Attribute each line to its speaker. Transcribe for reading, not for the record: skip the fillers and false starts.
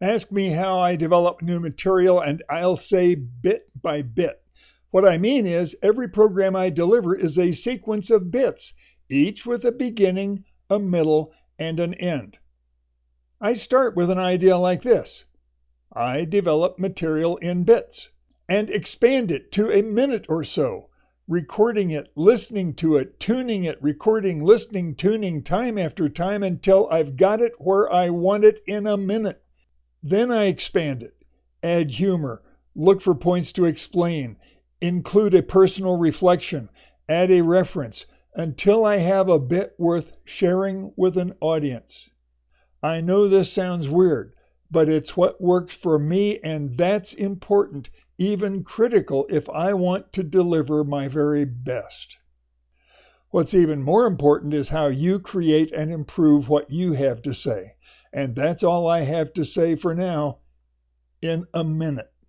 Speaker 1: Ask me how I develop new material, and I'll say bit by bit. What I mean is, every program I deliver is a sequence of bits, each with a beginning, a middle, and an end. I start with an idea like this. I develop material in bits and expand it to a minute or so, recording it, listening to it, tuning it, recording, listening, tuning time after time until I've got it where I want it in a minute. Then I expand it, add humor, look for points to explain, include a personal reflection, add a reference, until I have a bit worth sharing with an audience. I know this sounds weird, but it's what works for me, and that's important, even critical if I want to deliver my very best. What's even more important is how you create and improve what you have to say. And that's all I have to say for now, in a minute.